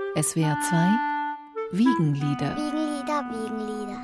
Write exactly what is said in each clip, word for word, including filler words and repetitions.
S W R zwei Wiegenlieder. Wiegenlieder, Wiegenlieder.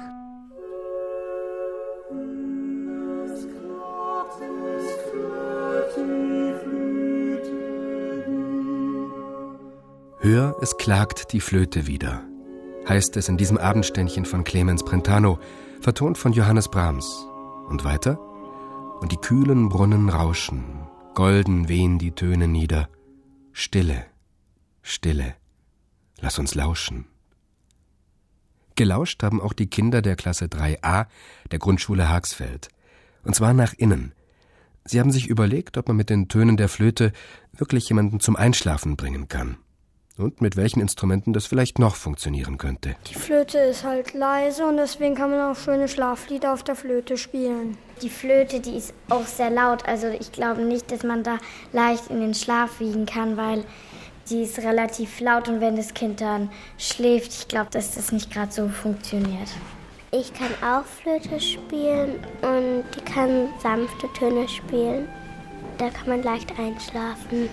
Hör, es klagt die Flöte wieder, heißt es in diesem Abendständchen von Clemens Brentano, vertont von Johannes Brahms. Und weiter? Und die kühlen Brunnen rauschen, golden wehen die Töne nieder. Stille, Stille, lass uns lauschen. Gelauscht haben auch die Kinder der Klasse drei a der Grundschule Hagsfeld. Und zwar nach innen. Sie haben sich überlegt, ob man mit den Tönen der Flöte wirklich jemanden zum Einschlafen bringen kann. Und mit welchen Instrumenten das vielleicht noch funktionieren könnte. Die Flöte ist halt leise und deswegen kann man auch schöne Schlaflieder auf der Flöte spielen. Die Flöte, die ist auch sehr laut. Also ich glaube nicht, dass man da leicht in den Schlaf wiegen kann, weil die ist relativ laut und wenn das Kind dann schläft, ich glaube, dass das nicht gerade so funktioniert. Ich kann auch Flöte spielen und die kann sanfte Töne spielen. Da kann man leicht einschlafen.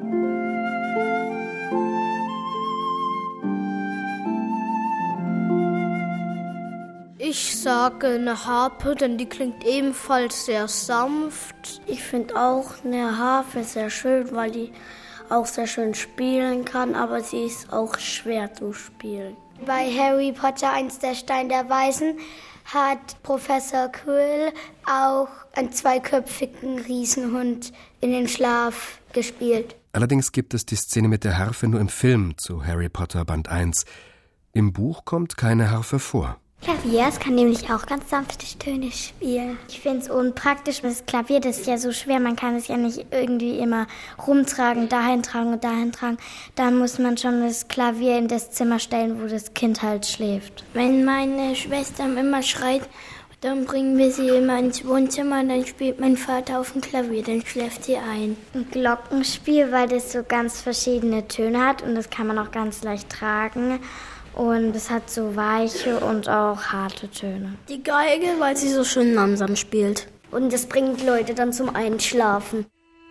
Ich sage eine Harfe, denn die klingt ebenfalls sehr sanft. Ich finde auch eine Harfe sehr schön, weil die auch sehr schön spielen kann, aber sie ist auch schwer zu spielen. Bei Harry Potter, eins der Stein der Weisen, hat Professor Quirrell auch einen zweiköpfigen Riesenhund in den Schlaf gespielt. Allerdings gibt es die Szene mit der Harfe nur im Film zu Harry Potter Band eins. Im Buch kommt keine Harfe vor. Klavier, es kann nämlich auch ganz sanfte Töne spielen. Ich finde es unpraktisch, das Klavier, das ist ja so schwer, man kann es ja nicht irgendwie immer rumtragen, dahin tragen und dahin tragen. Dann muss man schon das Klavier in das Zimmer stellen, wo das Kind halt schläft. Wenn meine Schwester immer schreit, dann bringen wir sie immer ins Wohnzimmer und dann spielt mein Vater auf dem Klavier, dann schläft sie ein. Ein Glockenspiel, weil das so ganz verschiedene Töne hat und das kann man auch ganz leicht tragen. Und es hat so weiche und auch harte Töne. Die Geige, weil sie so schön langsam spielt. Und das bringt Leute dann zum Einschlafen.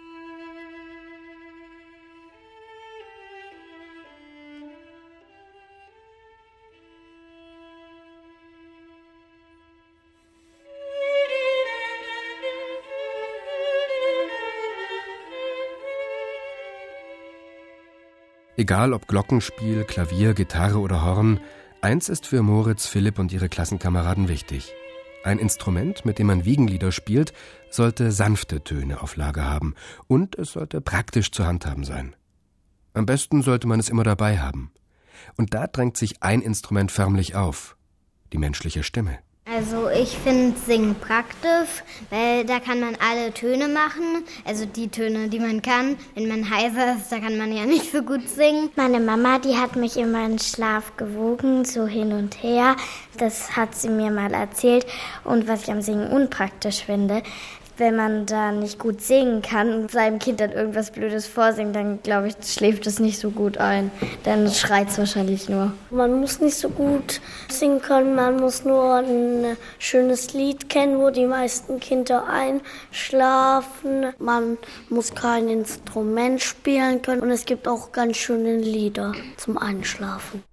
Egal ob Glockenspiel, Klavier, Gitarre oder Horn, eins ist für Moritz, Philipp und ihre Klassenkameraden wichtig. Ein Instrument, mit dem man Wiegenlieder spielt, sollte sanfte Töne auf Lager haben und es sollte praktisch zu handhaben sein. Am besten sollte man es immer dabei haben. Und da drängt sich ein Instrument förmlich auf: die menschliche Stimme. Also ich finde Singen praktisch, weil da kann man alle Töne machen, also die Töne, die man kann. Wenn man heiser ist, da kann man ja nicht so gut singen. Meine Mama, die hat mich immer in Schlaf gewogen, so hin und her. Das hat sie mir mal erzählt. Und was ich am Singen unpraktisch finde, wenn man da nicht gut singen kann und seinem Kind dann irgendwas Blödes vorsingt, dann glaube ich, schläft es nicht so gut ein. Dann schreit es wahrscheinlich nur. Man muss nicht so gut singen können, man muss nur ein schönes Lied kennen, wo die meisten Kinder einschlafen. Man muss kein Instrument spielen können und es gibt auch ganz schöne Lieder zum Einschlafen.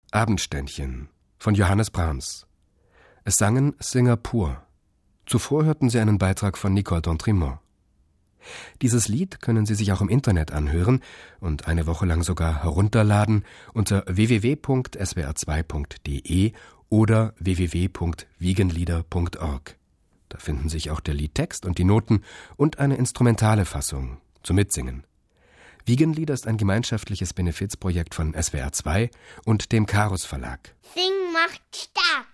Abendständchen von Johannes Brahms. Es sangen Singer pur. Zuvor hörten Sie einen Beitrag von Nicole d'Entremont. Dieses Lied können Sie sich auch im Internet anhören und eine Woche lang sogar herunterladen unter w w w punkt s w r zwei punkt d e oder w w w punkt wiegenlieder punkt org. Da finden sich auch der Liedtext und die Noten und eine instrumentale Fassung zum Mitsingen. Wiegenlieder ist ein gemeinschaftliches Benefizprojekt von S W R zwei und dem Karus Verlag. Singen macht stark.